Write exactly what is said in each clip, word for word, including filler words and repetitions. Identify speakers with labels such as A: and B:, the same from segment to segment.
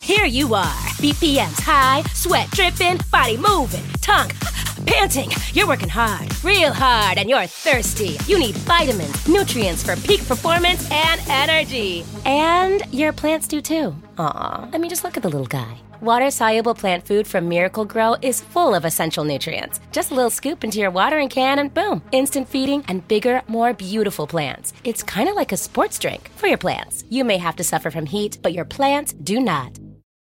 A: Here you are, B P Ms high, sweat dripping, body moving, tongue panting. You're working hard, real hard, and you're thirsty. You need vitamins, nutrients for peak performance and energy. And your plants do too. Aw, I mean, just look at the little guy. Water-soluble plant food from Miracle Grow is full of essential nutrients. Just a little scoop into your watering can and boom, instant feeding and bigger, more beautiful plants. It's kind of like a sports drink for your plants. You may have to suffer from heat, but your plants do not.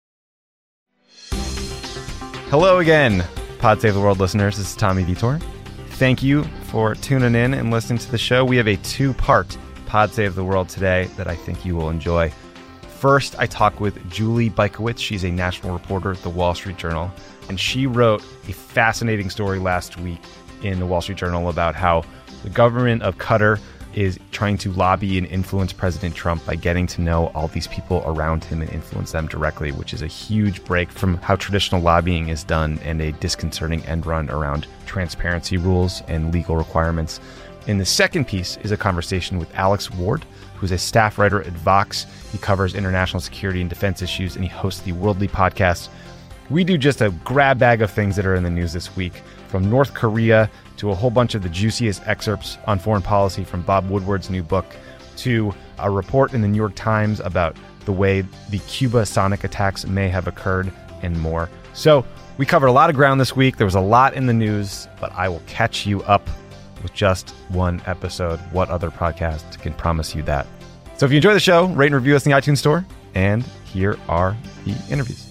B: Hello again, Pod Save the World listeners. This is Tommy Vitor. Thank you for tuning in and listening to the show. We have a two-part Pod Save the World today that I think you will enjoy. First, I talk with Julie Bykiewicz. She's a national reporter at the Wall Street Journal, and she wrote a fascinating story last week in the Wall Street Journal about how the government of Qatar is trying to lobby and influence President Trump by getting to know all these people around him and influence them directly, which is a huge break from how traditional lobbying is done and a disconcerting end run around transparency rules and legal requirements. And the second piece is a conversation with Alex Ward, who's a staff writer at Vox. He covers international security and defense issues, and he hosts the Worldly podcast. We do just a grab bag of things that are in the news this week, from North Korea to a whole bunch of the juiciest excerpts on foreign policy from Bob Woodward's new book, to a report in the New York Times about the way the Cuba sonic attacks may have occurred, and more. So we covered a lot of ground this week. There was a lot in the news, but I will catch you up with just one episode. What other podcast can promise you that? So if you enjoy the show, rate and review us in the iTunes store. And here are the interviews.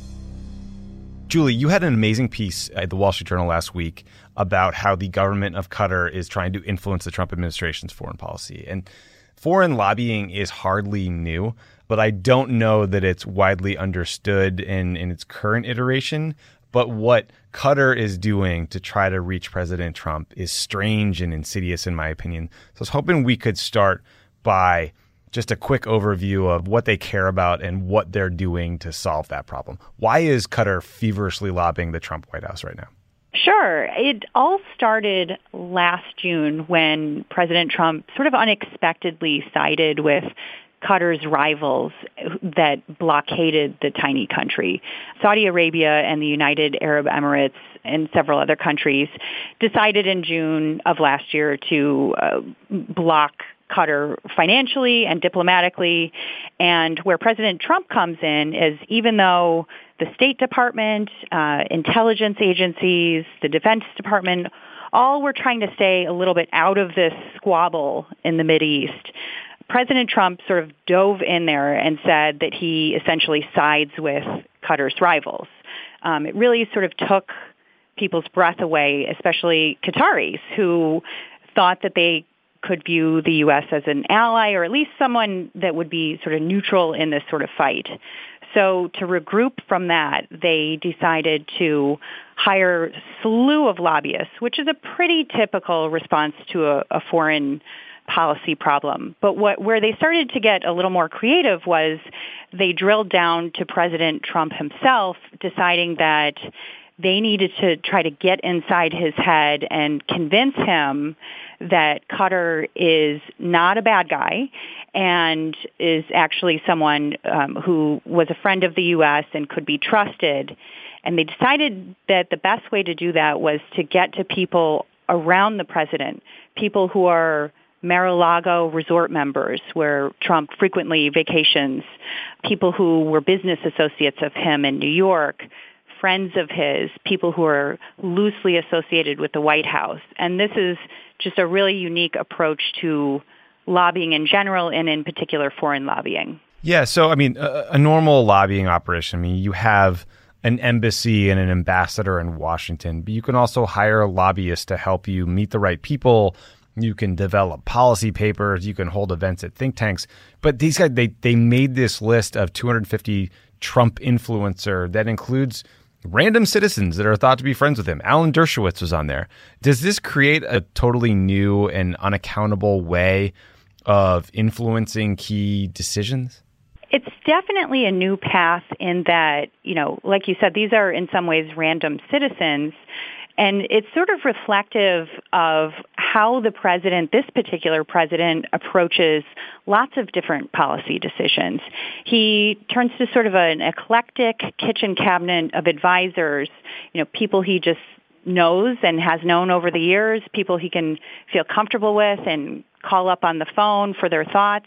B: Julie, you had an amazing piece at the Wall Street Journal last week about how the government of Qatar is trying to influence the Trump administration's foreign policy. And foreign lobbying is hardly new, but I don't know that it's widely understood in, in its current iteration. But what Qatar is doing to try to reach President Trump is strange and insidious, in my opinion. So I was hoping we could start by just a quick overview of what they care about and what they're doing to solve that problem. Why is Qatar feverishly lobbying the Trump White House right now?
C: Sure. It all started last June when President Trump sort of unexpectedly sided with Qatar's rivals that blockaded the tiny country. Saudi Arabia and the United Arab Emirates and several other countries decided in June of last year to uh, block Qatar financially and diplomatically. And where President Trump comes in is, even though the State Department, uh, intelligence agencies, the Defense Department, all were trying to stay a little bit out of this squabble in the Mideast, President Trump sort of dove in there and said that he essentially sides with Qatar's rivals. Um, it really sort of took people's breath away, especially Qataris, who thought that they could view the U S as an ally, or at least someone that would be sort of neutral in this sort of fight. So to regroup from that, they decided to hire a slew of lobbyists, which is a pretty typical response to a, a foreign policy problem. But what, where they started to get a little more creative was they drilled down to President Trump himself, deciding that they needed to try to get inside his head and convince him that Qatar is not a bad guy and is actually someone um, who was a friend of the U S and could be trusted. And they decided that the best way to do that was to get to people around the president, people who are Mar-a-Lago resort members where Trump frequently vacations, people who were business associates of him in New York, friends of his, people who are loosely associated with the White House. And this is just a really unique approach to lobbying in general and in particular foreign lobbying.
B: Yeah, so I mean, a, a normal lobbying operation, I mean, you have an embassy and an ambassador in Washington, but you can also hire lobbyists to help you meet the right people. You can develop policy papers. You can hold events at think tanks. But these guys, they they made this list of two hundred fifty Trump influencer that includes random citizens that are thought to be friends with him. Alan Dershowitz was on there. Does this create a totally new and unaccountable way of influencing key decisions?
C: It's definitely a new path in that, you know, like you said, these are in some ways random citizens. And it's sort of reflective of how the president, this particular president, approaches lots of different policy decisions. He turns to sort of an eclectic kitchen cabinet of advisors, you know, people he just knows and has known over the years, people he can feel comfortable with and call up on the phone for their thoughts.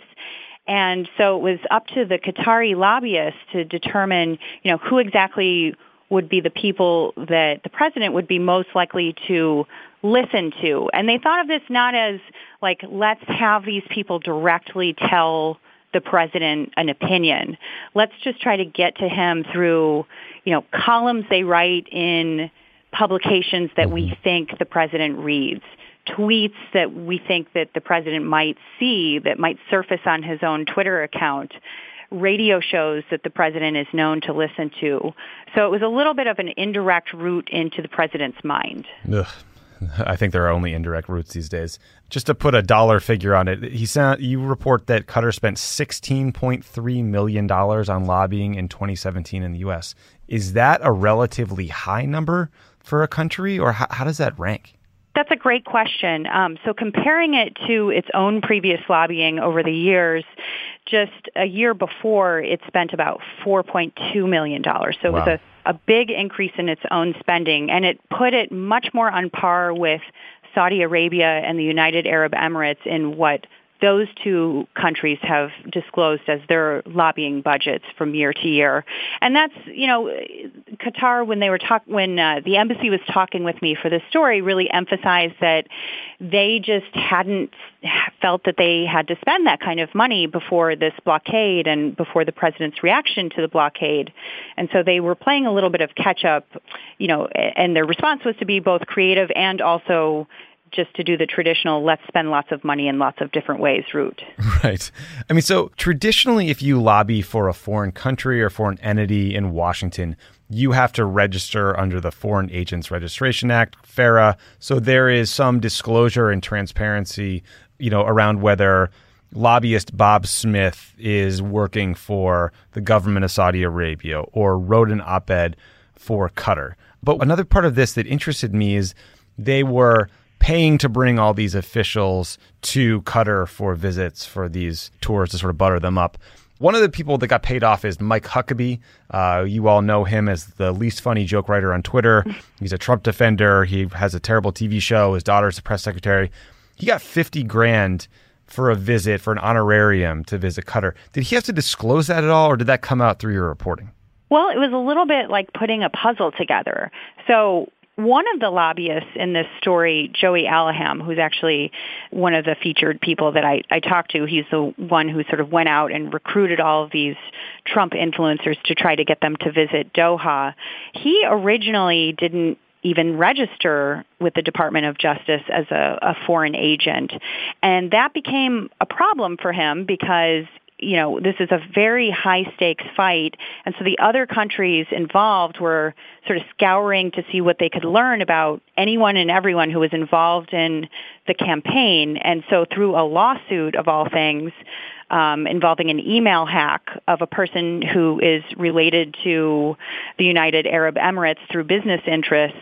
C: And so it was up to the Qatari lobbyists to determine, you know, who exactly would be the people that the president would be most likely to listen to. And they thought of this not as like, let's have these people directly tell the president an opinion. Let's just try to get to him through, you know, columns they write in publications that we think the president reads, tweets that we think that the president might see that might surface on his own Twitter account, radio shows that the president is known to listen to. So it was a little bit of an indirect route into the president's mind.
B: Ugh. I think there are only indirect routes these days. Just to put a dollar figure on it, he sent, you report that Qatar spent sixteen point three million dollars on lobbying in twenty seventeen in the U S. Is that a relatively high number for a country, or how, how does that rank?
C: That's a great question. Um, so comparing it to its own previous lobbying over the years, just a year before, it spent about four point two million dollars. So it wow. was a, a big increase in its own spending, and it put it much more on par with Saudi Arabia and the United Arab Emirates in what those two countries have disclosed as their lobbying budgets from year to year. And that's, you know, Qatar, when they were talk, when uh, the embassy was talking with me for this story, really emphasized that they just hadn't felt that they had to spend that kind of money before this blockade and before the president's reaction to the blockade. And so they were playing a little bit of catch up, you know, and their response was to be both creative and also just to do the traditional, let's spend lots of money in lots of different ways route.
B: Right. I mean, so traditionally, if you lobby for a foreign country or foreign entity in Washington, you have to register under the Foreign Agents Registration Act, FARA. So there is some disclosure and transparency, you know, around whether lobbyist Bob Smith is working for the government of Saudi Arabia or wrote an op-ed for Qatar. But another part of this that interested me is they were paying to bring all these officials to Qatar for visits for these tours to sort of butter them up. One of the people that got paid off is Mike Huckabee. Uh, you all know him as the least funny joke writer on Twitter. He's a Trump defender. He has a terrible T V show. His daughter's a press secretary. He got fifty grand for a visit, for an honorarium to visit Qatar. Did he have to disclose that at all, or did that come out through your reporting?
C: Well, it was a little bit like putting a puzzle together. So one of the lobbyists in this story, Joey Alaham, who's actually one of the featured people that I, I talked to, he's the one who sort of went out and recruited all of these Trump influencers to try to get them to visit Doha. He originally didn't even register with the Department of Justice as a, a foreign agent. And that became a problem for him because you know, this is a very high-stakes fight, and so the other countries involved were sort of scouring to see what they could learn about anyone and everyone who was involved in the campaign. And so through a lawsuit, of all things, um, involving an email hack of a person who is related to the United Arab Emirates through business interests,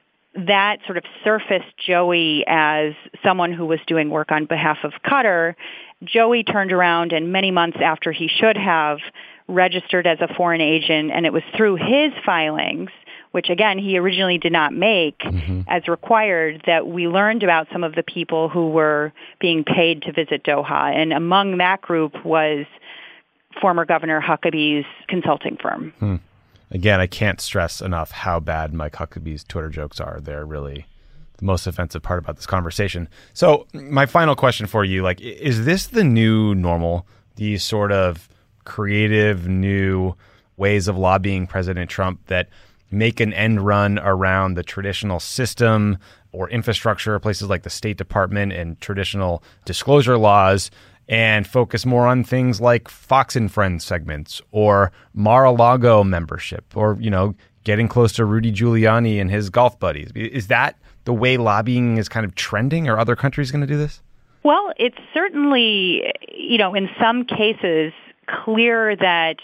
C: that sort of surfaced Joey as someone who was doing work on behalf of Qatar. Joey turned around and many months after he should have registered as a foreign agent, and it was through his filings, which again he originally did not make mm-hmm. as required, that we learned about some of the people who were being paid to visit Doha. And among that group was former Governor Huckabee's consulting firm.
B: Hmm. Again, I can't stress enough how bad Mike Huckabee's Twitter jokes are. They're really the most offensive part about this conversation. So my final question for you, like, is this the new normal? These sort of creative new ways of lobbying President Trump that make an end run around the traditional system or infrastructure, places like the State Department and traditional disclosure laws, and focus more on things like Fox and Friends segments or Mar-a-Lago membership or, you know, getting close to Rudy Giuliani and his golf buddies? Is that the way lobbying is kind of trending? Are other countries going to do this?
C: Well, it's certainly, you know, in some cases clear that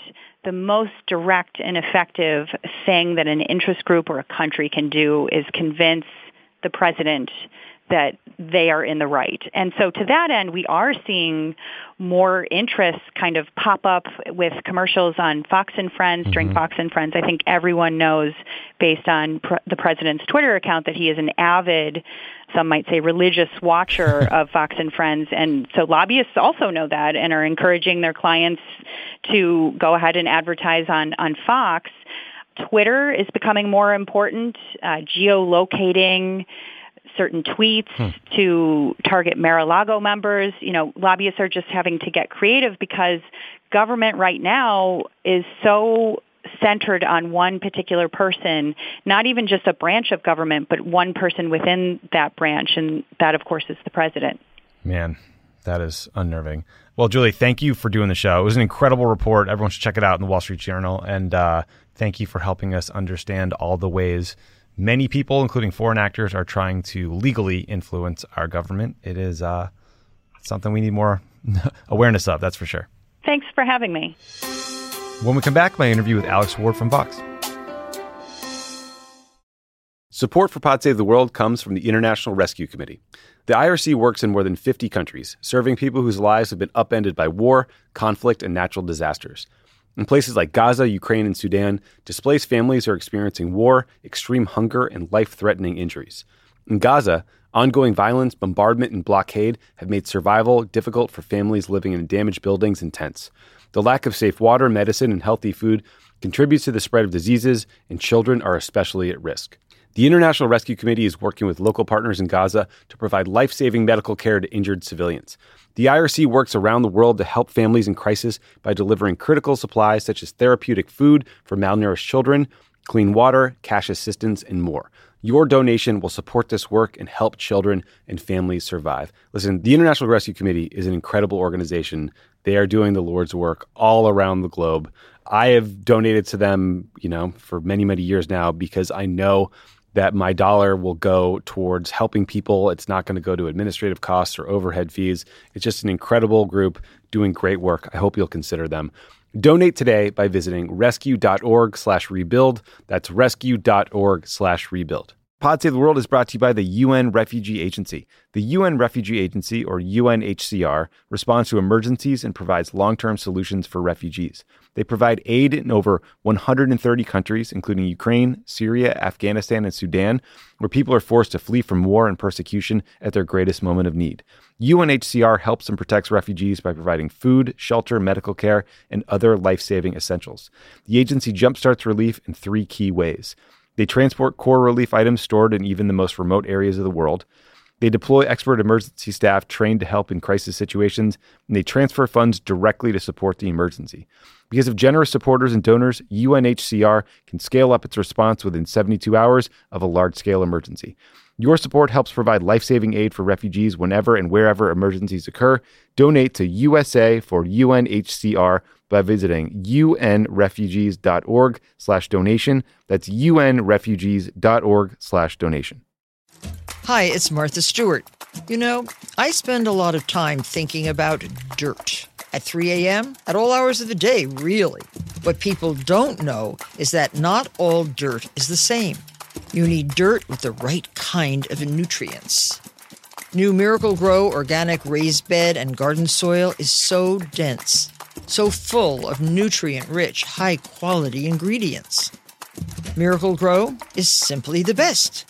C: the most direct and effective thing that an interest group or a country can do is convince the president that they are in the right. And so to that end, we are seeing more interest kind of pop up with commercials on Fox and Friends mm-hmm. during Fox and Friends. I think everyone knows, based on pr- the president's Twitter account, that he is an avid, some might say religious watcher of Fox and Friends. And so lobbyists also know that and are encouraging their clients to go ahead and advertise on, on Fox. Twitter is becoming more important, uh, geolocating certain tweets hmm. to target Mar-a-Lago members. You know, lobbyists are just having to get creative because government right now is so centered on one particular person, not even just a branch of government, but one person within that branch, and that, of course, is the president.
B: Man, that is unnerving. Well, Julie, thank you for doing the show. It was an incredible report. Everyone should check it out in the Wall Street Journal, and uh, thank you for helping us understand all the ways many people, including foreign actors, are trying to legally influence our government. It is uh, something we need more awareness of, that's for sure.
C: Thanks for having me.
B: When we come back, my interview with Alex Ward from Vox. Support for Pod Save the World comes from the International Rescue Committee. The I R C works in more than fifty countries, serving people whose lives have been upended by war, conflict, and natural disasters. In places like Gaza, Ukraine, and Sudan, displaced families are experiencing war, extreme hunger, and life-threatening injuries. In Gaza, ongoing violence, bombardment, and blockade have made survival difficult for families living in damaged buildings and tents. The lack of safe water, medicine, and healthy food contributes to the spread of diseases, and children are especially at risk. The International Rescue Committee is working with local partners in Gaza to provide life-saving medical care to injured civilians. The I R C works around the world to help families in crisis by delivering critical supplies such as therapeutic food for malnourished children, clean water, cash assistance, and more. Your donation will support this work and help children and families survive. Listen, the International Rescue Committee is an incredible organization. They are doing the Lord's work all around the globe. I have donated to them, you know, for many, many years now because I know that my dollar will go towards helping people. It's not going to go to administrative costs or overhead fees. It's just an incredible group doing great work. I hope you'll consider them. Donate today by visiting rescue.org slash rebuild. That's rescue.org slash rebuild. Pod Save the World is brought to you by the U N Refugee Agency. The U N Refugee Agency, or U N H C R, responds to emergencies and provides long-term solutions for refugees. They provide aid in over one hundred thirty countries, including Ukraine, Syria, Afghanistan, and Sudan, where people are forced to flee from war and persecution at their greatest moment of need. U N H C R helps and protects refugees by providing food, shelter, medical care, and other life-saving essentials. The agency jumpstarts relief in three key ways. They transport core relief items stored in even the most remote areas of the world. They deploy expert emergency staff trained to help in crisis situations, and they transfer funds directly to support the emergency. Because of generous supporters and donors, U N H C R can scale up its response within seventy-two hours of a large-scale emergency. Your support helps provide life-saving aid for refugees whenever and wherever emergencies occur. Donate to U S A for U N H C R by visiting unrefugees.org slash donation. That's unrefugees.org slash donation.
D: Hi, it's Martha Stewart. You know, I spend a lot of time thinking about dirt. At three a.m., at all hours of the day, really. What people don't know is that not all dirt is the same. You need dirt with the right kind of nutrients. New Miracle-Gro organic raised bed and garden soil is so dense, so full of nutrient-rich, high-quality ingredients. Miracle-Gro is simply the best.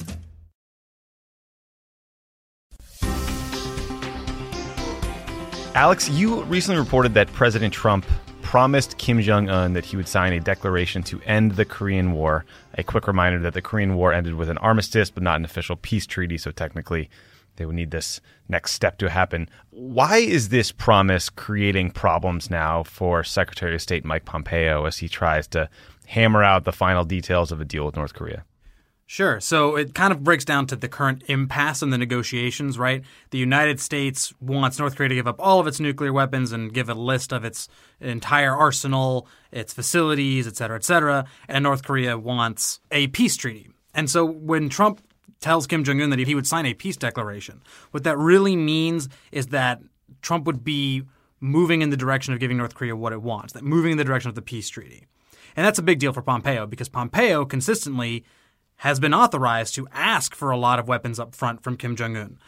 B: Alex, you recently reported that President Trump promised Kim Jong-un that he would sign a declaration to end the Korean War. A quick reminder that the Korean War ended with an armistice, but not an official peace treaty, so technically they would need this next step to happen. Why is this promise creating problems now for Secretary of State Mike Pompeo as he tries to hammer out the final details of a deal with North Korea?
E: Sure. So it kind of breaks down to the current impasse in the negotiations, right? The United States wants North Korea to give up all of its nuclear weapons and give a list of its entire arsenal, its facilities, et cetera, et cetera. And North Korea wants a peace treaty. And so when Trump tells Kim Jong-un that he would sign a peace declaration, what that really means is that Trump would be moving in the direction of giving North Korea what it wants, that moving in the direction of the peace treaty. And that's a big deal for Pompeo because Pompeo consistently has been authorized to ask for a lot of weapons up front from Kim Jong-un.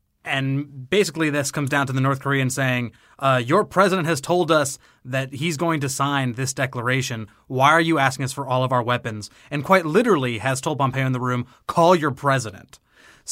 E: And basically this comes down to the North Koreans saying, uh, your president has told us that he's going to sign this declaration. Why are you asking us for all of our weapons? And quite literally has told Pompeo in the room, call your president.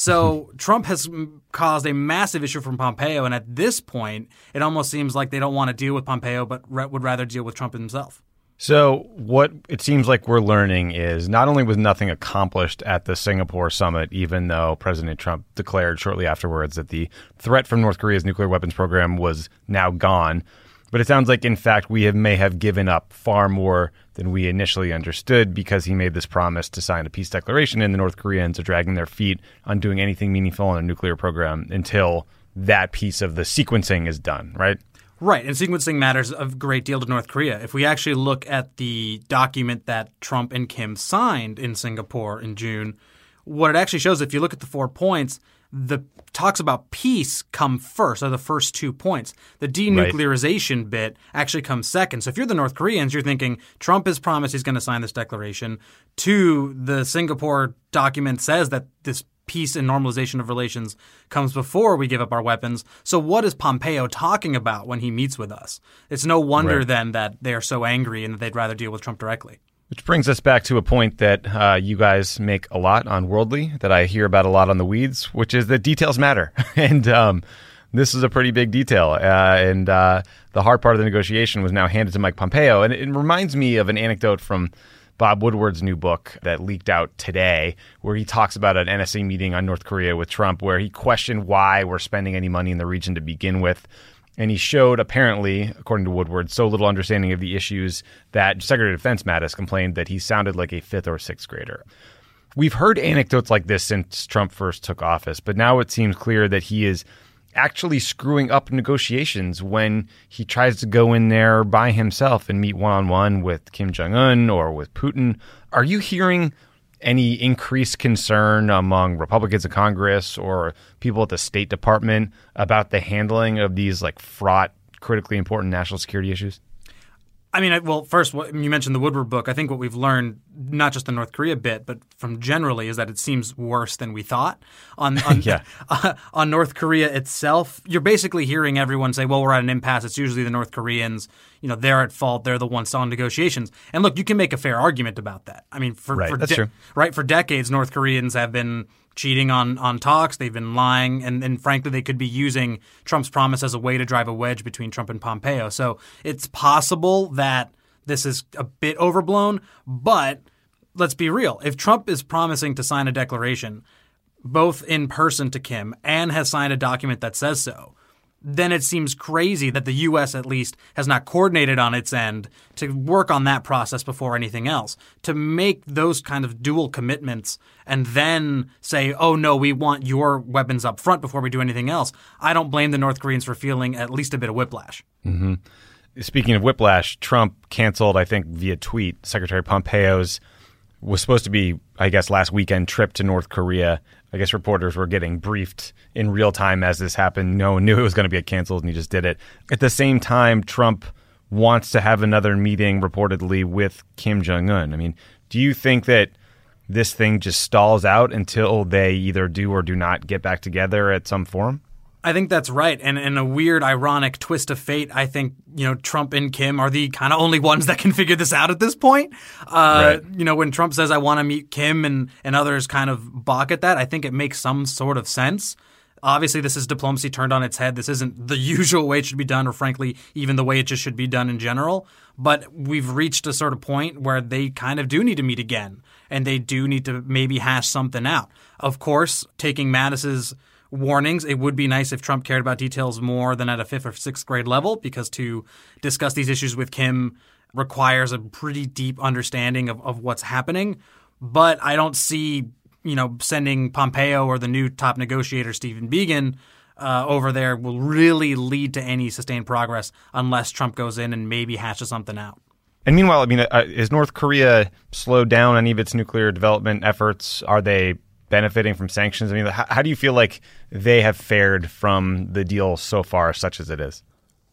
E: So Trump has caused a massive issue from Pompeo. And at this point, it almost seems like they don't want to deal with Pompeo, but re- would rather deal with Trump himself.
B: So what it seems like we're learning is not only was nothing accomplished at the Singapore summit, even though President Trump declared shortly afterwards that the threat from North Korea's nuclear weapons program was now gone, but it sounds like, in fact, we have, may have given up far more than we initially understood because he made this promise to sign a peace declaration, and the North Koreans are dragging their feet on doing anything meaningful in a nuclear program until that piece of the sequencing is done, right?
E: Right, and sequencing matters a great deal to North Korea. If we actually look at the document that Trump and Kim signed in Singapore in June, what it actually shows, if you look at the four points, the talks about peace come first, are the first two points. The denuclearization right. bit actually comes second. So if you're the North Koreans, you're thinking Trump has promised he's going to sign this declaration. Two, the Singapore document says that this peace and normalization of relations comes before we give up our weapons. So what is Pompeo talking about when he meets with us? It's no wonder right. then that they're so angry and that they'd rather deal with Trump directly.
B: Which brings us back to a point that uh, you guys make a lot on Worldly, that I hear about a lot on The Weeds, which is that details matter. and um, this is a pretty big detail. Uh, and uh, the hard part of the negotiation was now handed to Mike Pompeo. And it reminds me of an anecdote from Bob Woodward's new book that leaked out today, where he talks about an N S A meeting on North Korea with Trump, where he questioned why we're spending any money in the region to begin with. And he showed, apparently, according to Woodward, so little understanding of the issues that Secretary of Defense Mattis complained that he sounded like a fifth or sixth grader. We've heard anecdotes like this since Trump first took office, but now it seems clear that he is actually screwing up negotiations when he tries to go in there by himself and meet one-on-one with Kim Jong-un or with Putin. Are you hearing any increased concern among Republicans in Congress or people at the State Department about the handling of these like fraught, critically important national security issues?
E: I mean, well, first, you mentioned the Woodward book. I think what we've learned, not just the North Korea bit, but from generally, is that it seems worse than we thought. On on,
B: yeah.
E: uh, on North Korea itself, you're basically hearing everyone say, well, we're at an impasse. It's usually the North Koreans. You know, they're at fault. They're the ones on negotiations. And look, you can make a fair argument about that. I mean, for,
B: right,
E: for
B: that's
E: de-
B: true.
E: right, for decades, North Koreans have been cheating on, on talks. They've been lying. And, and frankly, they could be using Trump's promise as a way to drive a wedge between Trump and Pompeo. So it's possible that this is a bit overblown. But let's be real. If Trump is promising to sign a declaration, both in person to Kim and has signed a document that says so, then it seems crazy that the U S at least has not coordinated on its end to work on that process before anything else. To make those kind of dual commitments and then say, oh, no, we want your weapons up front before we do anything else, I don't blame the North Koreans for feeling at least a bit of whiplash.
B: Mm-hmm. Speaking of whiplash, Trump canceled, I think, via tweet, Secretary Pompeo's was supposed to be, I guess, last weekend trip to North Korea. I guess reporters were getting briefed in real time as this happened. No one knew it was going to be canceled, and he just did it. At the same time, Trump wants to have another meeting, reportedly, with Kim Jong-un. I mean, do you think that this thing just stalls out until they either do or do not get back together at some forum?
E: I think that's right. And in a weird, ironic twist of fate, I think, you know, Trump and Kim are the kind of only ones that can figure this out at this point. Uh, right. You know, when Trump says, I want to meet Kim and, and others kind of balk at that, I think it makes some sort of sense. Obviously, this is diplomacy turned on its head. This isn't the usual way it should be done, or frankly, even the way it just should be done in general. But we've reached a sort of point where they kind of do need to meet again, and they do need to maybe hash something out. Of course, taking Mattis's warnings, it would be nice if Trump cared about details more than at a fifth or sixth grade level, because to discuss these issues with Kim requires a pretty deep understanding of, of what's happening. But I don't see, you know, sending Pompeo or the new top negotiator, Stephen Biegun, uh, over there will really lead to any sustained progress unless Trump goes in and maybe hashes something out.
B: And meanwhile, I mean, uh, is North Korea slowed down any of its nuclear development efforts? Are they benefiting from sanctions? I mean, how, how do you feel like they have fared from the deal so far, such as it is?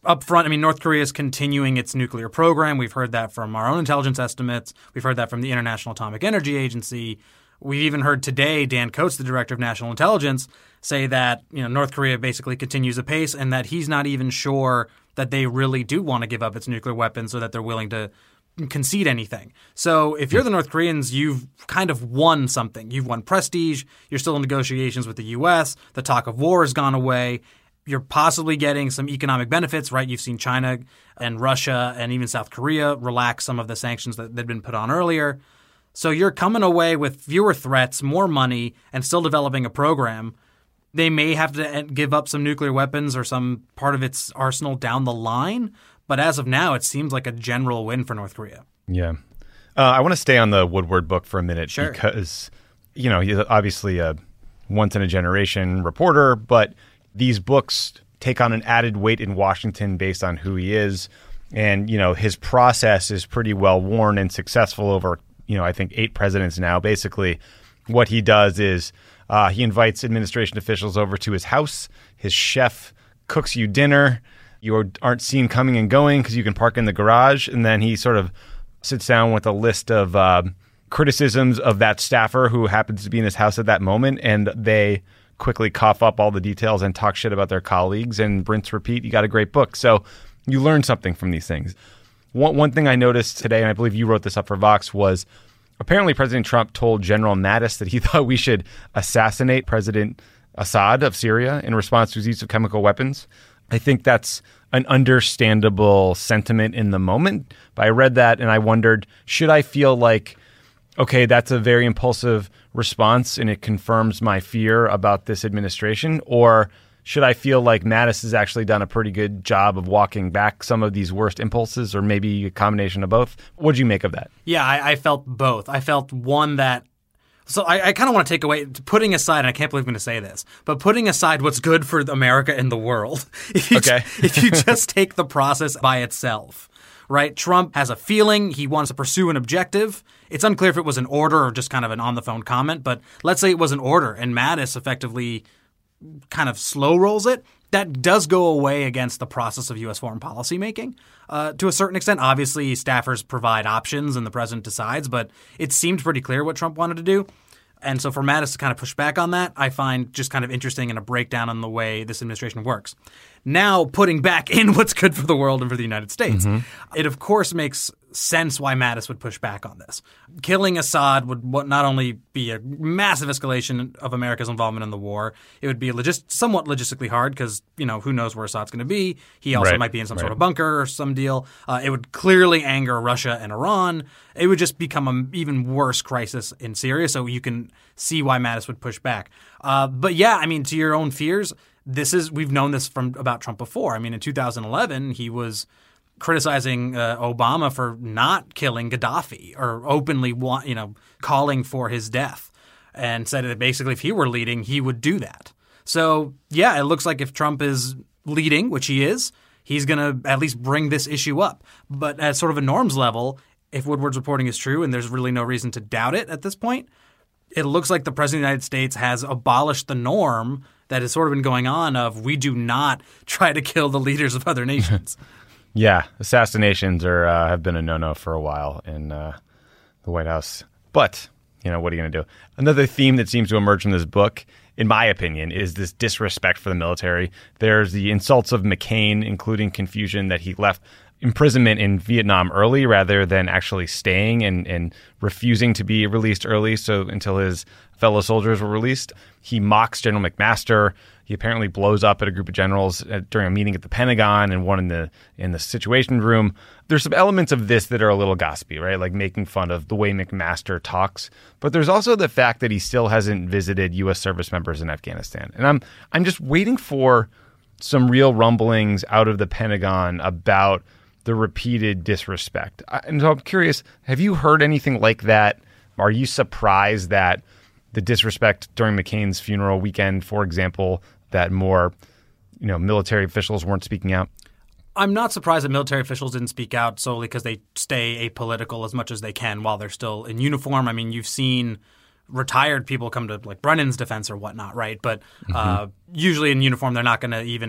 E: up front, I mean, North Korea is continuing its nuclear program. We've heard that from our own intelligence estimates. We've heard that from the International Atomic Energy Agency. We've even heard today Dan Coats, the director of national intelligence, say that, you know, North Korea basically continues apace and that he's not even sure that they really do want to give up its nuclear weapons or that they're willing to concede anything. So if you're the North Koreans, you've kind of won something. You've won prestige. You're still in negotiations with the U S. The talk of war has gone away. You're possibly getting some economic benefits, right? You've seen China and Russia and even South Korea relax some of the sanctions that had been put on earlier. So you're coming away with fewer threats, more money, and still developing a program. They may have to give up some nuclear weapons or some part of its arsenal down the line. But as of now, it seems like a general win for North Korea.
B: Yeah. Uh, I want to stay on the Woodward book for a minute
E: Sure.
B: because, you know, he's obviously a once-in-a-generation reporter, but these books take on an added weight in Washington based on who he is. And, you know, his process is pretty well worn and successful over, you know, I think eight presidents now. Basically, what he does is uh, he invites administration officials over to his house. His chef cooks you dinner. You aren't seen coming and going because you can park in the garage. And then he sort of sits down with a list of uh, criticisms of that staffer who happens to be in his house at that moment. And they quickly cough up all the details and talk shit about their colleagues and rinse, repeat. You got a great book. So you learn something from these things. One, one thing I noticed today, and I believe you wrote this up for Vox, was apparently President Trump told General Mattis that he thought we should assassinate President Assad of Syria in response to his use of chemical weapons. I think that's an understandable sentiment in the moment. But I read that and I wondered, should I feel like, okay, that's a very impulsive response and it confirms my fear about this administration? Or should I feel like Mattis has actually done a pretty good job of walking back some of these worst impulses, or maybe a combination of both? What did you make of that?
E: Yeah, I, I felt both. I felt one that So I, I kind of want to take away, putting aside, and I can't believe I'm going to say this, but putting aside what's good for America and the world, if you,
B: okay.
E: if you just take the process by itself, right? Trump has a feeling he wants to pursue an objective. It's unclear if it was an order or just kind of an on-the-phone comment, but let's say it was an order and Mattis effectively kind of slow rolls it. That does go away against the process of U S foreign policy making uh, to a certain extent. Obviously, staffers provide options and the president decides, but it seemed pretty clear what Trump wanted to do. And so for Mattis to kind of push back on that, I find just kind of interesting and a breakdown on the way this administration works. Now, putting back in what's good for the world and for the United States, mm-hmm. it of course makes sense why Mattis would push back on this. Killing Assad would not only be a massive escalation of America's involvement in the war, it would be logist- somewhat logistically hard because, you know, who knows where Assad's going to be. He also
B: right.
E: might be in some
B: right.
E: sort of bunker or some deal. Uh, it would clearly anger Russia and Iran. It would just become an even worse crisis in Syria, so you can see why Mattis would push back. Uh, but yeah, I mean, to your own fears, this is we've known this from about Trump before. I mean, in two thousand eleven, he was criticizing uh, Obama for not killing Gaddafi or openly, want, you know, calling for his death, and said that basically if he were leading, he would do that. So yeah, it looks like if Trump is leading, which he is, he's going to at least bring this issue up. But at sort of a norms level, if Woodward's reporting is true, and there's really no reason to doubt it at this point, it looks like the president of the United States has abolished the norm that has sort of been going on of we do not try to kill the leaders of other nations.
B: Yeah, assassinations are uh, have been a no-no for a while in uh, the White House. But, you know, what are you going to do? Another theme that seems to emerge from this book, in my opinion, is this disrespect for the military. There's the insults of McCain, including confusion that he left imprisonment in Vietnam early rather than actually staying and, and refusing to be released early so until his fellow soldiers were released. He mocks General McMaster. He apparently blows up at a group of generals at, during a meeting at the Pentagon and one in the in the Situation Room. There's some elements of this that are a little gossipy, right? Like making fun of the way McMaster talks. But there's also the fact that he still hasn't visited U S service members in Afghanistan. And I'm I'm just waiting for some real rumblings out of the Pentagon about the repeated disrespect. And so I'm curious, have you heard anything like that? Are you surprised that the disrespect during McCain's funeral weekend, for example, that more, you know, military officials weren't speaking out?
E: I'm not surprised that military officials didn't speak out solely because they stay apolitical as much as they can while they're still in uniform. I mean, you've seen retired people come to like Brennan's defense or whatnot, right? But uh, mm-hmm. usually in uniform, they're not going to even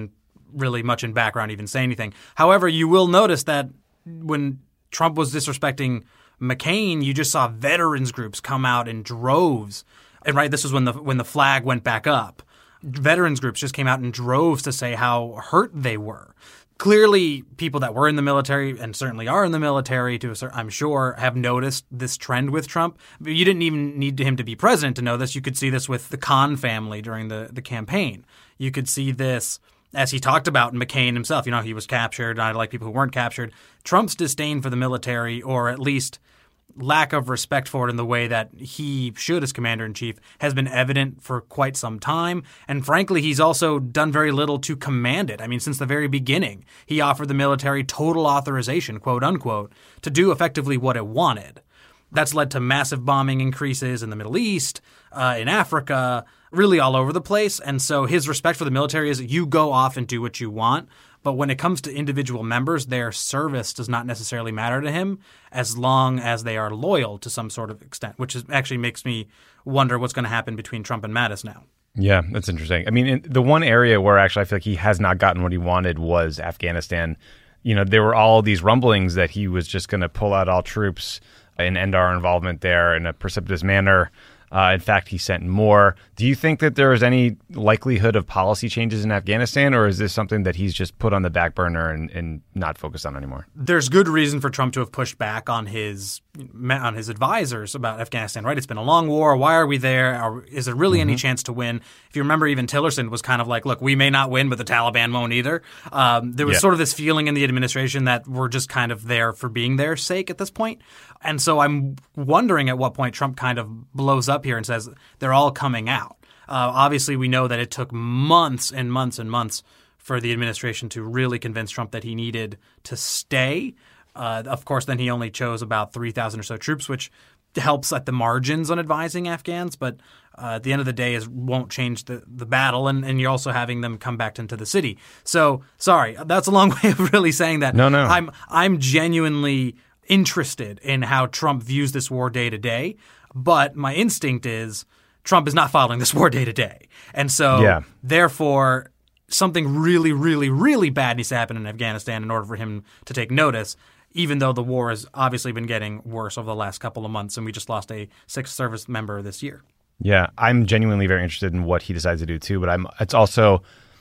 E: really much in background even say anything. However, you will notice that when Trump was disrespecting McCain, you just saw veterans groups come out in droves. And right, this was when the when the flag went back up. Veterans groups just came out in droves to say how hurt they were. Clearly, people that were in the military and certainly are in the military, to a certain, I'm sure, have noticed this trend with Trump. You didn't even need him to be president to know this. You could see this with the Khan family during the, the campaign. You could see this as he talked about McCain himself. You know, he was captured. I like people who weren't captured. Trump's disdain for the military, or at least lack of respect for it in the way that he should as commander-in-chief, has been evident for quite some time. And frankly, he's also done very little to command it. I mean, since the very beginning, he offered the military total authorization, quote unquote, to do effectively what it wanted. That's led to massive bombing increases in the Middle East, uh, in Africa, really all over the place. And so his respect for the military is you go off and do what you want. But when it comes to individual members, their service does not necessarily matter to him as long as they are loyal to some sort of extent, which is, actually makes me wonder what's going to happen between Trump and Mattis now.
B: Yeah, that's interesting. I mean, in the one area where actually I feel like he has not gotten what he wanted was Afghanistan. You know, there were all these rumblings that he was just going to pull out all troops and end our involvement there in a precipitous manner. Uh, in fact, he sent more. Do you think that there is any likelihood of policy changes in Afghanistan, or is this something that he's just put on the back burner and, and not focused on anymore? There's
E: good reason for Trump to have pushed back on his on his advisors about Afghanistan, right? It's been a long war. Why are we there? Are, is there really mm-hmm. any chance to win? If you remember, even Tillerson was kind of like, look, we may not win, but the Taliban won't either. Um, there was yeah. sort of this feeling in the administration that we're just kind of there for being their sake at this point. And so I'm wondering at what point Trump kind of blows up here and says they're all coming out. Uh, obviously, we know that it took months and months and months for the administration to really convince Trump that he needed to stay. Uh, of course, then he only chose about three thousand or so troops, which helps at the margins on advising Afghans. But uh, at the end of the day, is won't change the, the battle. And, and you're also having them come back into the city. So, sorry, that's a long way of really saying that.
B: No, no.
E: I'm I'm genuinely interested in how Trump views this war day to day. But my instinct is Trump is not following this war day to day. And so,
B: yeah.
E: therefore, something really, really, really bad needs to happen in Afghanistan in order for him to take notice, even though the war has obviously been getting worse over the last couple of months, and we just lost a sixth service member this year.
B: Yeah, I'm genuinely very interested in what he decides to do too, but I'm it's also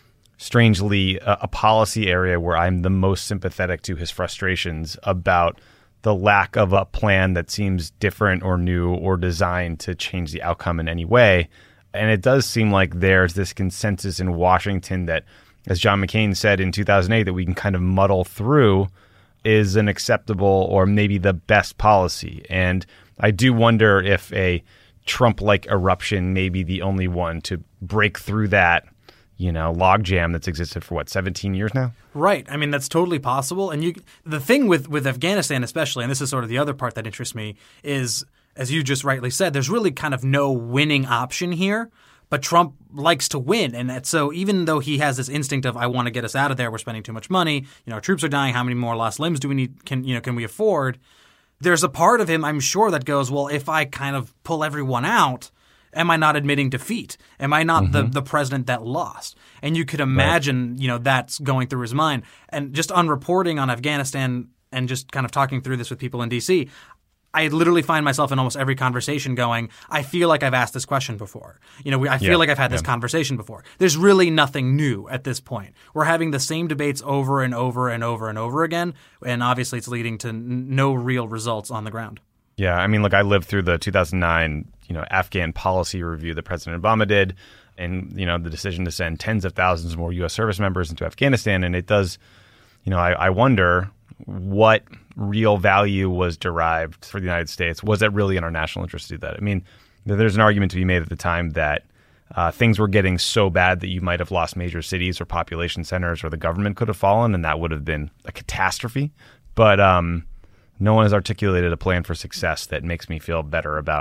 B: strangely a, a policy area where I'm the most sympathetic to his frustrations about the lack of a plan that seems different or new or designed to change the outcome in any way. And it does seem like there's this consensus in Washington that, as John McCain said in two thousand eight, that we can kind of muddle through is an acceptable or maybe the best policy. And I do wonder if a Trump-like eruption may be the only one to break through that, you know, logjam that's existed for, what, seventeen years now?
E: Right. I mean, that's totally possible. And you, the thing with, with Afghanistan especially, and this is sort of the other part that interests me, is, as you just rightly said, there's really kind of no winning option here. But Trump likes to win. And that, so even though he has this instinct of, I want to get us out of there, we're spending too much money, you know, our troops are dying, how many more lost limbs do we need, can, you know, can we afford? There's a part of him, I'm sure, that goes, well, if I kind of pull everyone out, am I not admitting defeat? Am I not mm-hmm. the, the president that lost? And you could imagine, right. you know, that's going through his mind. And just on reporting on Afghanistan and just kind of talking through this with people in D C, I literally find myself in almost every conversation going, I feel like I've asked this question before. You know, I feel yeah, like I've had yeah. this conversation before. There's really nothing new at this point. We're having the same debates over and over and over and over again. And obviously it's leading to n- no real results on the ground.
B: Yeah. I mean, look, I lived through the two thousand nine, you know, Afghan policy review that President Obama did, and, you know, the decision to send tens of thousands more U S service members into Afghanistan. And it does, you know, I, I wonder what real value was derived for the United States. Was it really in our national interest to do that? I mean, there's an argument to be made at the time that uh, things were getting so bad that you might have lost major cities or population centers, or the government could have fallen, and that would have been a catastrophe. But um, no one has articulated a plan for success that makes me feel better about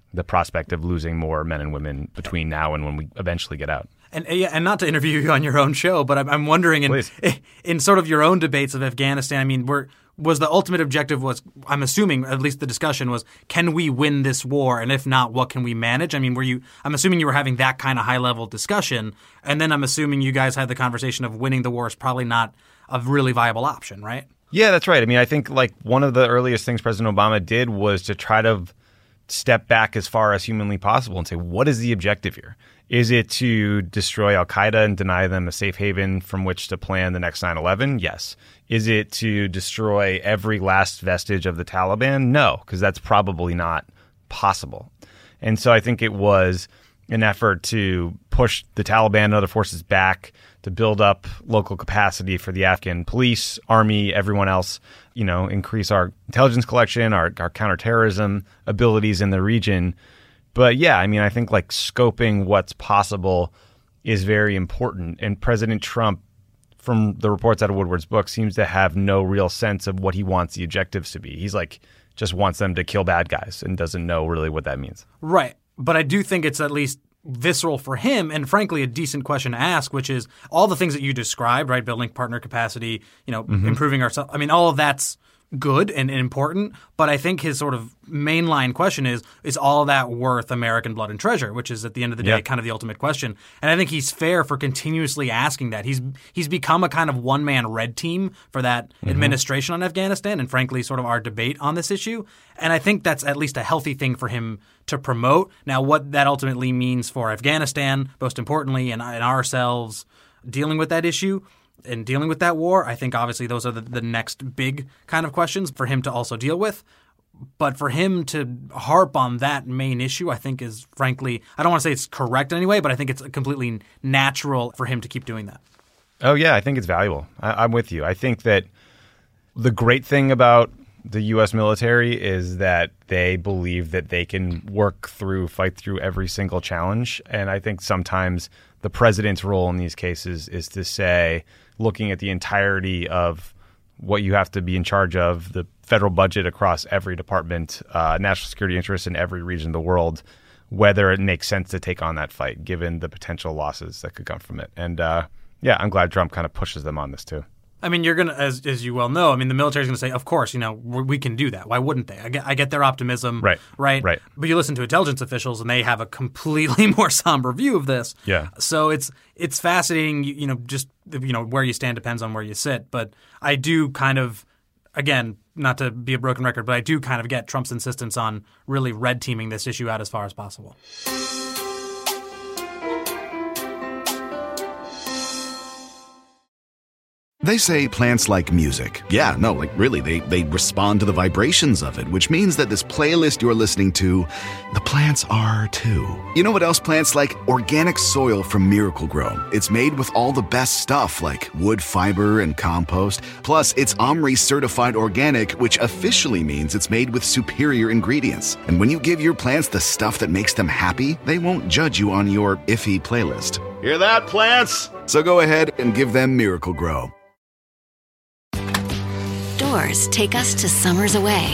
B: the prospect of losing more men and women between now and when we eventually get out.
E: And yeah, and not to interview you on your own show, but I'm, I'm wondering in in sort of your own debates of Afghanistan. I mean, were was the ultimate objective was I'm assuming at least the discussion was, can we win this war, and if not, what can we manage? I mean, were you? I'm assuming you were having that kind of high level discussion, and then I'm assuming you guys had the conversation of winning the war is probably not a really viable option, right?
B: Yeah, that's right. I mean, I think like one of the earliest things President Obama did was to try to step back as far as humanly possible and say, what is the objective here? Is it to destroy al-Qaeda and deny them a safe haven from which to plan the next nine eleven? Yes. Is it to destroy every last vestige of the Taliban? No, because that's probably not possible. And so I think it was an effort to push the Taliban and other forces back, to build up local capacity for the Afghan police, army, everyone else, you know, increase our intelligence collection, our, our counterterrorism abilities in the region. But yeah, I mean, I think like scoping what's possible is very important. And President Trump, from the reports out of Woodward's book, seems to have no real sense of what he wants the objectives to be. He's like, just wants them to kill bad guys and doesn't know really what that means.
E: Right. But I do think it's at least visceral for him, and frankly a decent question to ask, which is all the things that you described, right? Building partner capacity, you know, mm-hmm. improving ourselves. I mean, all of that's good and important, but I think his sort of mainline question is, is all that worth American blood and treasure, which is at the end of the day yep. kind of the ultimate question. And I think he's fair for continuously asking that. He's he's become a kind of one-man red team for that mm-hmm. administration on Afghanistan and frankly sort of our debate on this issue. And I think that's at least a healthy thing for him to promote. Now, what that ultimately means for Afghanistan, most importantly, and, and ourselves dealing with that issue and dealing with that war, I think obviously those are the, the next big kind of questions for him to also deal with. But for him to harp on that main issue, I think is frankly, I don't want to say it's correct in any way, but I think it's completely natural for him to keep doing that.
B: Oh, yeah, I think it's valuable. I, I'm with you. I think that the great thing about the U S military is that they believe that they can work through, fight through every single challenge. And I think sometimes the president's role in these cases is to say, looking at the entirety of what you have to be in charge of, the federal budget across every department, uh, national security interests in every region of the world, whether it makes sense to take on that fight, given the potential losses that could come from it. And uh, yeah, I'm glad Trump kind of pushes them on this too.
E: I mean, you're going to, as as you well know, I mean, the military is going to say, of course, you know, we can do that. Why wouldn't they? I get, I get their optimism,
B: right,
E: right?
B: Right.
E: But you listen to intelligence officials, and they have a completely more somber view of this.
B: Yeah.
E: So it's it's fascinating, you, you know, just, you know, where you stand depends on where you sit. But I do kind of, again, not to be a broken record, but I do kind of get Trump's insistence on really red teaming this issue out as far as possible.
F: They say plants like music. Yeah, no, like really, they, they respond to the vibrations of it, which means that this playlist you're listening to, the plants are too. You know what else plants like? Organic soil from Miracle Grow. It's made with all the best stuff like wood fiber and compost. Plus, it's OMRI certified organic, which officially means it's made with superior ingredients. And when you give your plants the stuff that makes them happy, they won't judge you on your iffy playlist. Hear that, plants? So go ahead and give them Miracle Grow.
G: Doors take us to summers away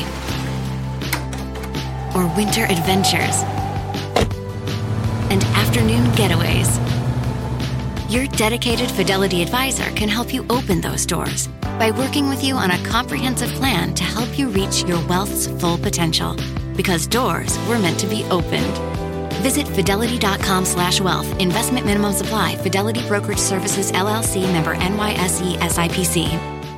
G: or winter adventures and afternoon getaways. Your dedicated Fidelity advisor can help you open those doors by working with you on a comprehensive plan to help you reach your wealth's full potential. Because doors were meant to be opened. Visit fidelity.com slash wealth. Investment minimum supply. Fidelity Brokerage Services, L L C, member N Y S E S I P C.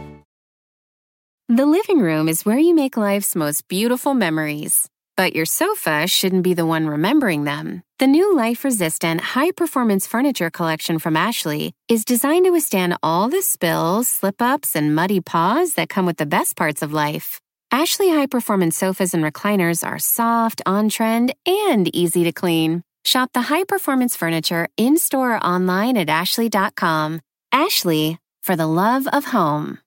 H: The living room is where you make life's most beautiful memories. But your sofa shouldn't be the one remembering them. The new life-resistant, high-performance furniture collection from Ashley is designed to withstand all the spills, slip-ups, and muddy paws that come with the best parts of life. Ashley high-performance sofas and recliners are soft, on-trend, and easy to clean. Shop the high-performance furniture in-store or online at ashley dot com. Ashley, for the love of home.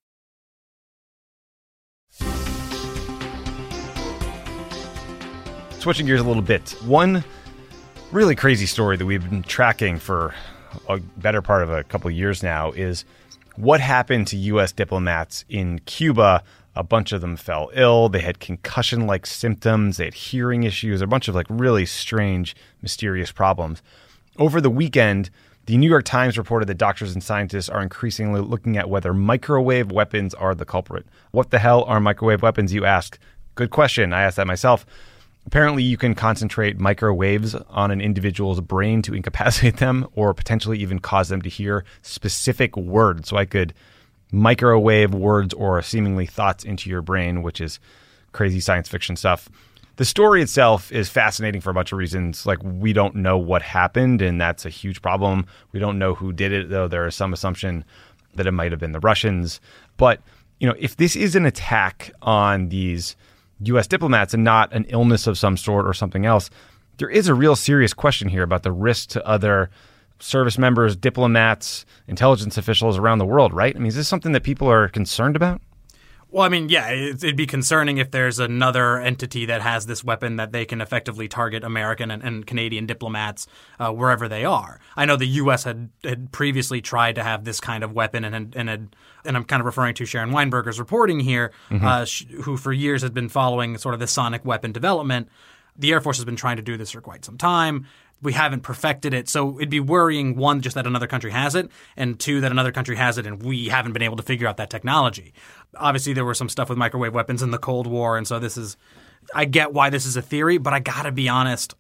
B: Switching gears a little bit, one really crazy story that we've been tracking for a better part of a couple of years now is what happened to U S diplomats in Cuba. A bunch of them fell ill. They had concussion-like symptoms. They had hearing issues, a bunch of like really strange, mysterious problems. Over the weekend, the New York Times reported that doctors and scientists are increasingly looking at whether microwave weapons are the culprit. What the hell are microwave weapons, you ask? Good question. I asked that myself. Apparently, you can concentrate microwaves on an individual's brain to incapacitate them or potentially even cause them to hear specific words. So I could microwave words or seemingly thoughts into your brain, which is crazy science fiction stuff. The story itself is fascinating for a bunch of reasons. Like, we don't know what happened, and that's a huge problem. We don't know who did it, though there is some assumption that it might have been the Russians. But, you know, if this is an attack on these U S diplomats and not an illness of some sort or something else, there is a real serious question here about the risk to other service members, diplomats, intelligence officials around the world, right? I mean, is this something that people are concerned about?
E: Well, I mean, yeah, it'd be concerning if there's another entity that has this weapon that they can effectively target American and, and Canadian diplomats uh, wherever they are. I know the U S had, had previously tried to have this kind of weapon and and had, and I'm kind of referring to Sharon Weinberger's reporting here, mm-hmm. uh, sh- who for years had been following sort of the sonic weapon development. The Air Force has been trying to do this for quite some time. We haven't perfected it. So it'd be worrying, one, just that another country has it, and two, that another country has it and we haven't been able to figure out that technology. Obviously, there was some stuff with microwave weapons in the Cold War, and so this is – I get why this is a theory, but I got to be honest,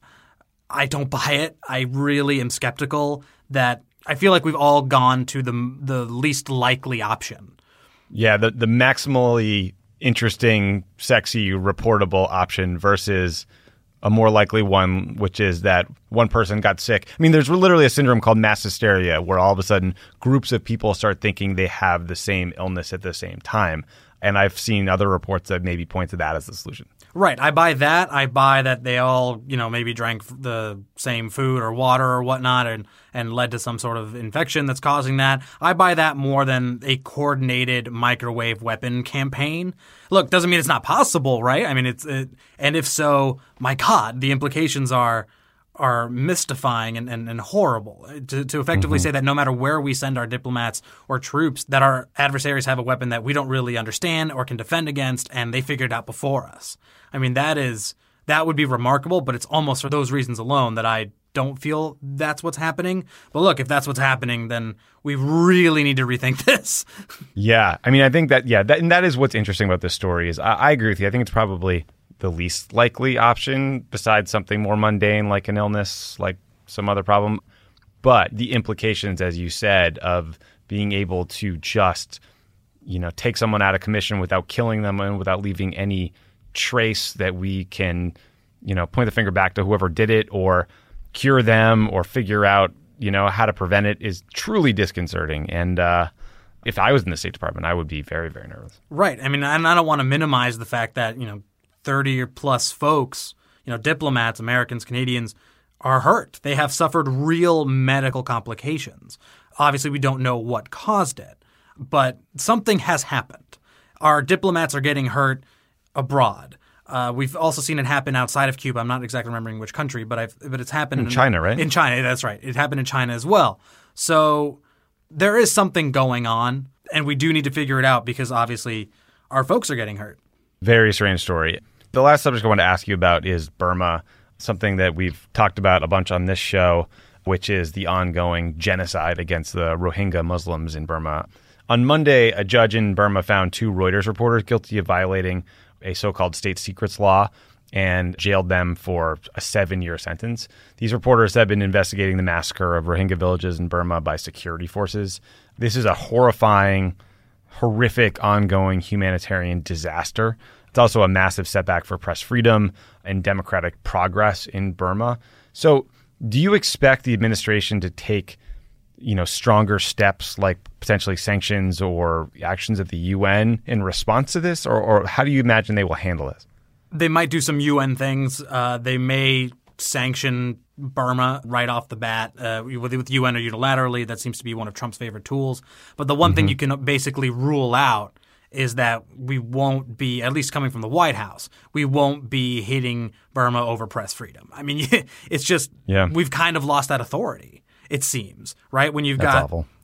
E: I don't buy it. I really am skeptical that – I feel like we've all gone to the the least likely option.
B: Yeah, the, the maximally interesting, sexy, reportable option versus – a more likely one, which is that one person got sick. I mean, there's literally a syndrome called mass hysteria where all of a sudden groups of people start thinking they have the same illness at the same time. And I've seen other reports that maybe point to that as the solution.
E: Right. I buy that. I buy that they all, you know, maybe drank the same food or water or whatnot and, and led to some sort of infection that's causing that. I buy that more than a coordinated microwave weapon campaign. Look, doesn't mean it's not possible, right? I mean, it's it, and if so, my God, the implications are are mystifying and, and, and horrible. To, to effectively mm-hmm. say that no matter where we send our diplomats or troops, that our adversaries have a weapon that we don't really understand or can defend against, and they figured it out before us. I mean, that is that would be remarkable, but it's almost for those reasons alone that I don't feel that's what's happening. But look, if that's what's happening, then we really need to rethink this.
B: Yeah. I mean, I think that, yeah, that, and that is what's interesting about this story is I, I agree with you. I think it's probably the least likely option besides something more mundane like an illness, like some other problem. But the implications, as you said, of being able to just, you know, take someone out of commission without killing them and without leaving any trace that we can, you know, point the finger back to whoever did it or cure them or figure out, you know, how to prevent it is truly disconcerting. And uh, if I was in the State Department, I would be very, very nervous.
E: Right. I mean, and I don't want to minimize the fact that, you know, thirty or plus folks, you know, diplomats, Americans, Canadians are hurt. They have suffered real medical complications. Obviously, we don't know what caused it, but something has happened. Our diplomats are getting hurt abroad. Uh, we've also seen it happen outside of Cuba. I'm not exactly remembering which country, but I've but it's happened
B: in,
E: in
B: China, right?
E: In China, that's right. It happened in China as well. So there is something going on, and we do need to figure it out because obviously our folks are getting hurt.
B: Very strange story. The last subject I want to ask you about is Burma, something that we've talked about a bunch on this show, which is the ongoing genocide against the Rohingya Muslims in Burma. On Monday, a judge in Burma found two Reuters reporters guilty of violating a so-called state secrets law and jailed them for a seven-year sentence. These reporters have been investigating the massacre of Rohingya villages in Burma by security forces. This is a horrifying, horrific, ongoing humanitarian disaster. It's also a massive setback for press freedom and democratic progress in Burma. So do you expect the administration to take, you know, stronger steps like potentially sanctions or actions at the U N in response to this? Or, or how do you imagine they will handle this?
E: They might do some U N things. Uh, they may sanction Burma right off the bat uh, with, with U N or unilaterally. That seems to be one of Trump's favorite tools. But the one mm-hmm. thing you can basically rule out is that we won't be, at least coming from the White House, we won't be hitting Burma over press freedom. I mean, it's just yeah. we've kind of lost that authority, it seems, right? When you've
B: That's
E: got
B: awful.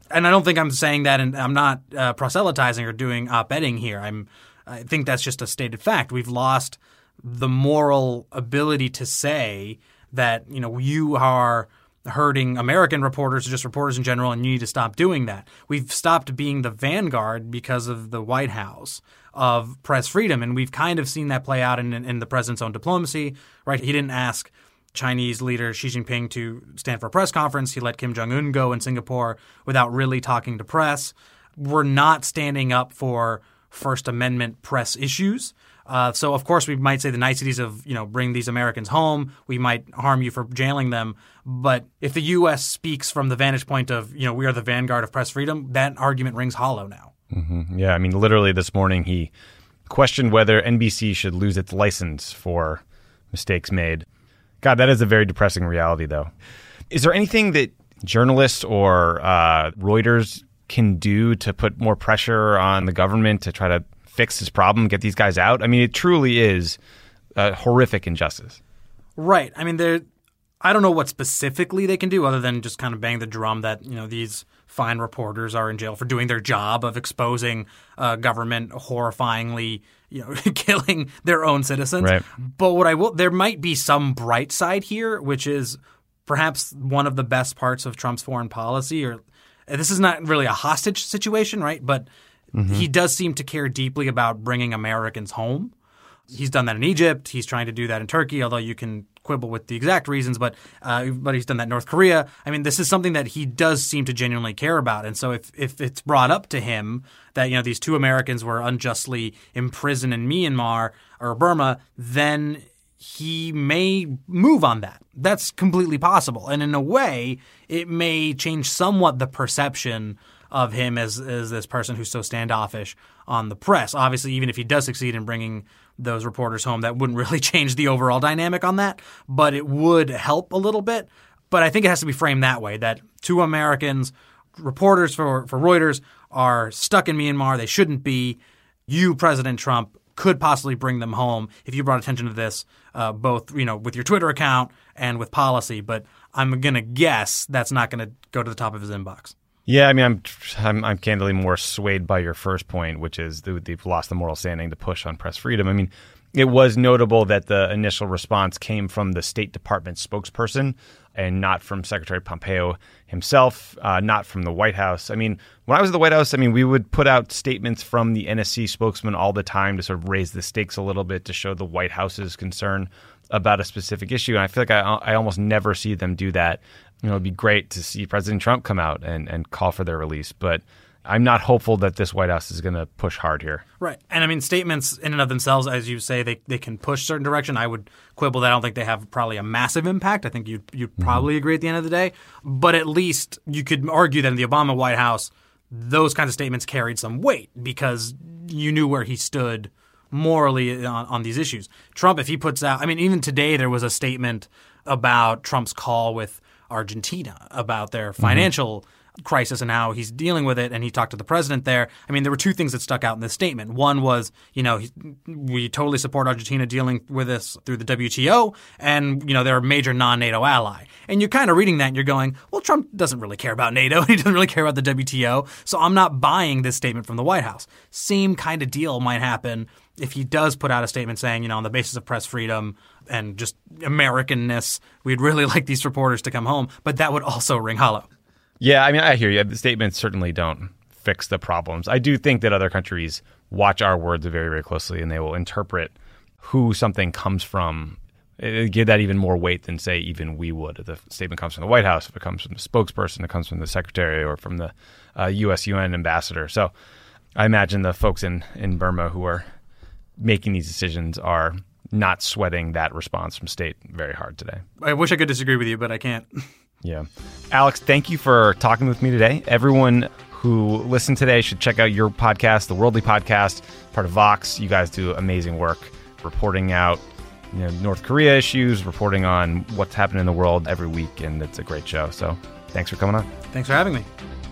E: and I don't think I'm saying that, and I'm not uh, proselytizing or doing op-editing here. I'm, I think that's just a stated fact. We've lost the moral ability to say that, you know, you are hurting American reporters, just reporters in general, and you need to stop doing that. We've stopped being the vanguard because of the White House of press freedom, and we've kind of seen that play out in, in the president's own diplomacy, right? He didn't ask Chinese leader Xi Jinping to stand for a press conference. He let Kim Jong-un go in Singapore without really talking to press. We're not standing up for First Amendment press issues. Uh, so, of course, we might say the niceties of, you know, bring these Americans home. We might harm you for jailing them. But if the U S speaks from the vantage point of, you know, we are the vanguard of press freedom, that argument rings hollow now.
B: Mm-hmm. Yeah, I mean, literally this morning he questioned whether N B C should lose its license for mistakes made. God, that is a very depressing reality, though. Is there anything that journalists or uh, Reuters can do to put more pressure on the government to try to fix this problem, get these guys out? I mean, it truly is a horrific injustice.
E: Right. I mean, there. I don't know what specifically they can do other than just kind of bang the drum that, you know, these fine reporters are in jail for doing their job of exposing uh, government horrifyingly, you know, killing their own citizens.
B: Right.
E: But what I will, there might be some bright side here, which is perhaps one of the best parts of Trump's foreign policy. Or this is not really a hostage situation, right? But mm-hmm. he does seem to care deeply about bringing Americans home. He's done that in Egypt. He's trying to do that in Turkey, although you can quibble with the exact reasons, but uh, but he's done that in North Korea. I mean, this is something that he does seem to genuinely care about. And so if, if it's brought up to him that, you know, these two Americans were unjustly imprisoned in Myanmar or Burma, then he may move on that. That's completely possible. And in a way, it may change somewhat the perception of him as, as this person who's so standoffish on the press. Obviously, even if he does succeed in bringing those reporters home, that wouldn't really change the overall dynamic on that, but it would help a little bit. But I think it has to be framed that way, that two Americans, reporters for, for Reuters, are stuck in Myanmar. They shouldn't be. You, President Trump, could possibly bring them home if you brought attention to this, uh, both, you know, with your Twitter account and with policy. But I'm going to guess that's not going to go to the top of his inbox.
B: Yeah, I mean, I'm, I'm I'm candidly more swayed by your first point, which is the, they've lost the moral standing to push on press freedom. I mean, it was notable that the initial response came from the State Department spokesperson and not from Secretary Pompeo himself, uh, not from the White House. I mean, when I was at the White House, I mean, we would put out statements from the N S C spokesman all the time to sort of raise the stakes a little bit to show the White House's concern about a specific issue. And I feel like I, I almost never see them do that. You know, it'd be great to see President Trump come out and, and call for their release. But I'm not hopeful that this White House is going to push hard here.
E: Right. And I mean, statements in and of themselves, as you say, they, they can push certain direction. I would quibble that I don't think they have probably a massive impact. I think you'd, you'd mm-hmm. probably agree at the end of the day. But at least you could argue that in the Obama White House, those kinds of statements carried some weight because you knew where he stood morally on, on these issues. Trump, if he puts out – I mean, even today there was a statement about Trump's call with Argentina about their financial mm-hmm. crisis and how he's dealing with it, and he talked to the president there. I mean, there were two things that stuck out in this statement. One was, you know, he, we totally support Argentina dealing with this through the W T O, and, you know, they're a major non-NATO ally. And you're kind of reading that and you're going, well, Trump doesn't really care about NATO. He doesn't really care about the W T O, so I'm not buying this statement from the White House. Same kind of deal might happen if he does put out a statement saying, you know, on the basis of press freedom and just Americanness, we'd really like these reporters to come home. But that would also ring hollow.
B: Yeah, I mean, I hear you. The statements certainly don't fix the problems. I do think that other countries watch our words very, very closely, and they will interpret who something comes from. It'll give that even more weight than, say, even we would. If the statement comes from the White House, if it comes from the spokesperson, it comes from the secretary or from the uh, U S U N ambassador. So I imagine the folks in, in Burma who are making these decisions are not sweating that response from state very hard today.
E: I wish I could disagree with you, but I can't.
B: Yeah. Alex, thank you for talking with me today. Everyone who listened today should check out your podcast, The Worldly Podcast, part of Vox. You guys do amazing work reporting out, you know, North Korea issues, reporting on what's happening in the world every week, and it's a great show. So thanks for coming on.
E: Thanks for having me.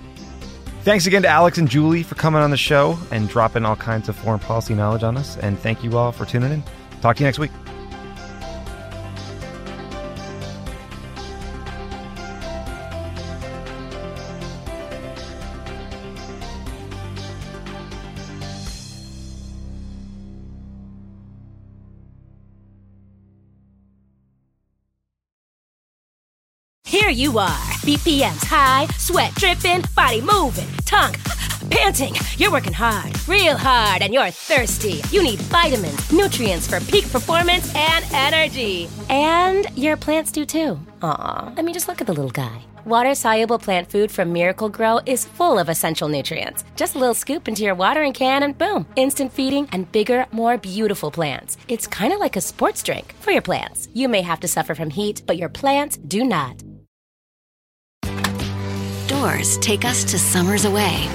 B: Thanks again to Alex and Julie for coming on the show and dropping all kinds of foreign policy knowledge on us. And thank you all for tuning in. Talk to you next week.
A: Here you are, B P Ms high, sweat dripping, body moving, tongue panting. You're working hard, real hard, and you're thirsty. You need vitamins, nutrients for peak performance and energy. And your plants do too. Aw, I mean, just look at the little guy. Water-soluble plant food from Miracle Grow is full of essential nutrients. Just a little scoop into your watering can and boom, instant feeding and bigger, more beautiful plants. It's kind of like a sports drink for your plants. You may have to suffer from heat, but your plants do not.
G: Doors take us to summers away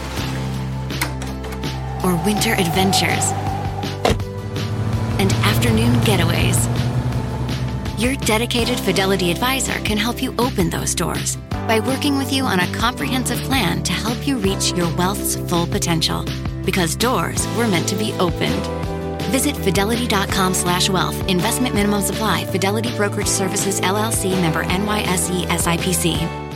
G: or winter adventures and afternoon getaways. Your dedicated Fidelity advisor can help you open those doors by working with you on a comprehensive plan to help you reach your wealth's full potential. Because doors were meant to be opened. Visit fidelity.com slash wealth. Investment minimum supply. Fidelity Brokerage Services, L L C, member N Y S E S I P C.